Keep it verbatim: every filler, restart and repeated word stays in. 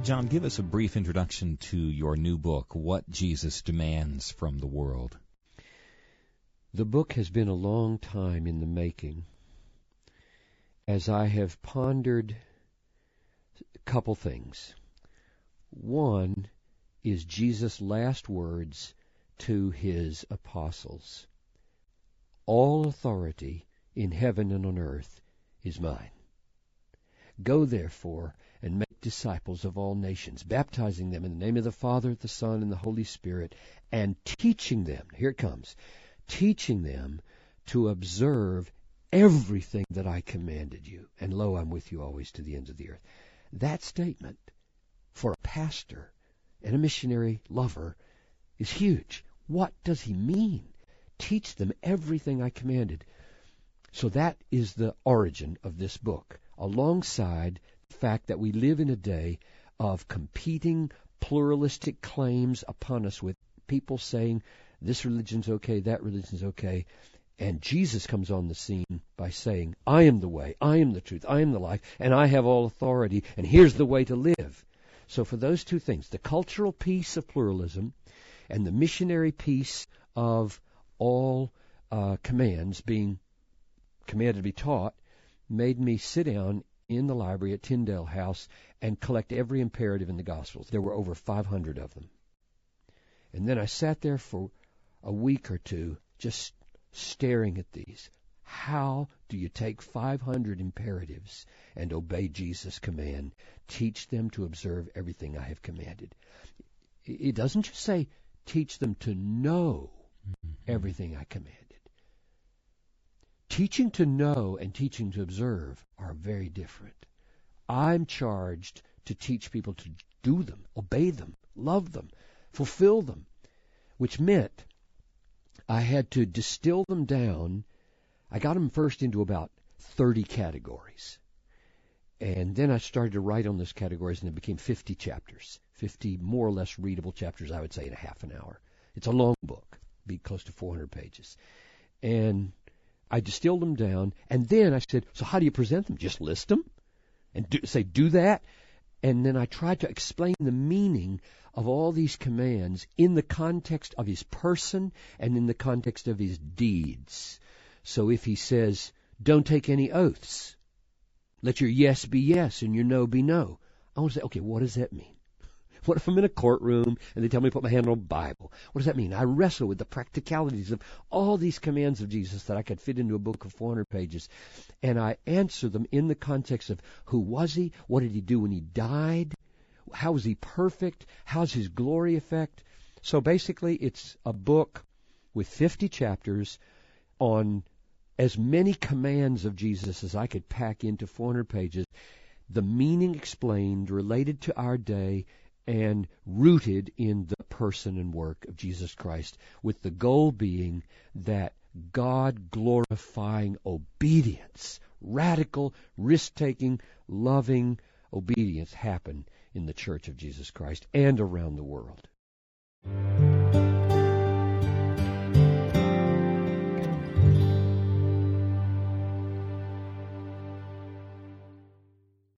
John, give us a brief introduction to your new book, What Jesus Demands from the World. The book has been a long time in the making, as I have pondered a couple things. One is Jesus' last words to his apostles. All authority in heaven and on earth is mine. Go therefore and make disciples of all nations, baptizing them in the name of the Father, the Son, and the Holy Spirit, and teaching them, here it comes, teaching them to observe everything that I commanded you. And lo, I'm with you always to the ends of the earth. That statement for a pastor and a missionary lover is huge. What does he mean? Teach them everything I commanded. So that is the origin of this book, alongside the fact that we live in a day of competing pluralistic claims upon us, with people saying this religion's okay, that religion's okay, and Jesus comes on the scene by saying, I am the way, I am the truth, I am the life, and I have all authority, and here's the way to live. So for those two things, the cultural piece of pluralism and the missionary piece of all uh, commands being commanded to be taught, made me sit down in the library at Tyndale House and collect every imperative in the Gospels. There were over five hundred of them. And then I sat there for a week or two just staring at these. How do you take five hundred imperatives and obey Jesus' command? Teach them to observe everything I have commanded. It doesn't just say teach them to know everything I commanded. Teaching to know and teaching to observe are very different. I'm charged to teach people to do them, obey them, love them, fulfill them, which meant I had to distill them down. I got them first into about thirty categories. And then I started to write on those categories, and it became fifty chapters, fifty more or less readable chapters, I would say, in a half an hour. It's a long book, be close to four hundred pages. And I distilled them down, and then I said, so how do you present them? Just list them and do, say, do that? And then I tried to explain the meaning of all these commands in the context of his person and in the context of his deeds. So if he says, don't take any oaths, let your yes be yes and your no be no, I want to say, okay, what does that mean? What if I'm in a courtroom and they tell me to put my hand on a Bible? What does that mean? I wrestle with the practicalities of all these commands of Jesus that I could fit into a book of four hundred pages. And I answer them in the context of who was he? What did he do when he died? How was he perfect? How's his glory effect? So basically it's a book with fifty chapters on as many commands of Jesus as I could pack into four hundred pages, the meaning explained, related to our day, and rooted in the person and work of Jesus Christ, with the goal being that God-glorifying obedience, radical, risk-taking, loving obedience happen in the Church of Jesus Christ and around the world.